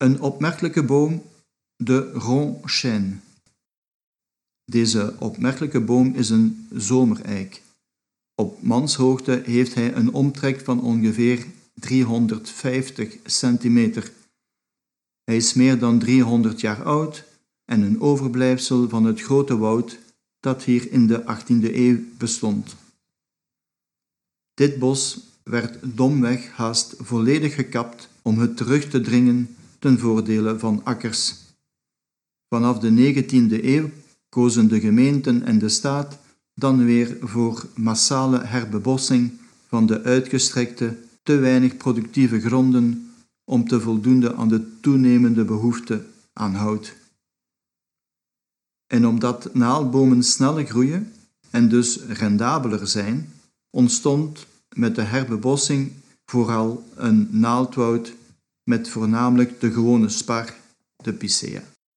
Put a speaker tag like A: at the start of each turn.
A: Een opmerkelijke boom, de Rond Chêne. Deze opmerkelijke boom is een zomereik. Op manshoogte heeft hij een omtrek van ongeveer 350 centimeter. Hij is meer dan 300 jaar oud en een overblijfsel van het grote woud dat hier in de 18e eeuw bestond. Dit bos werd domweg haast volledig gekapt om het terug te dringen ten voordele van akkers. Vanaf de 19e eeuw kozen de gemeenten en de staat dan weer voor massale herbebossing van de uitgestrekte, te weinig productieve gronden om te voldoen aan de toenemende behoefte aan hout. En omdat naaldbomen sneller groeien en dus rendabeler zijn, ontstond met de herbebossing vooral een naaldwoud met voornamelijk de gewone spar, de picea.